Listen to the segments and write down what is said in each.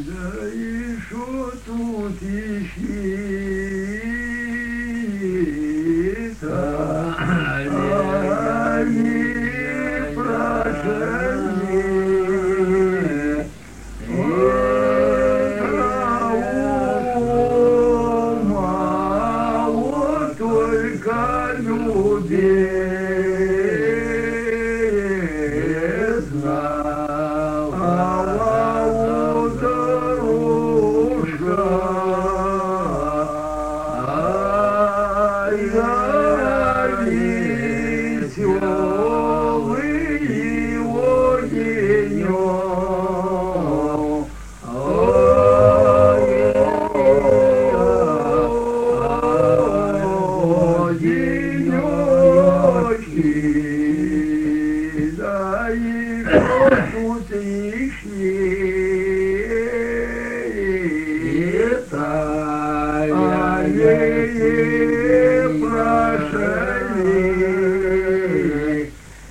да и шо тут ищи-то, они прошли. Ума вот только люди знал, а дорожка, я веселый его денек. Да и что тут ищи-то, они прошли.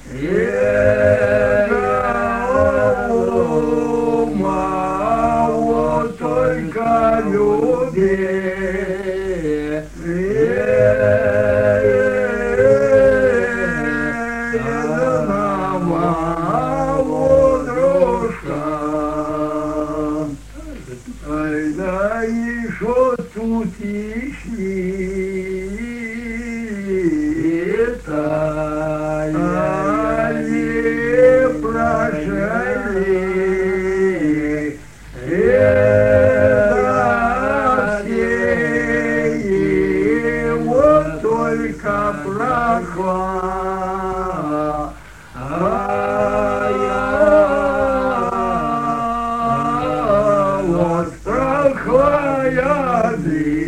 Ума вот только люди. Ай, да и шо тут ищи-то, они прошли. Все вот только прошла. Вот страхая дым.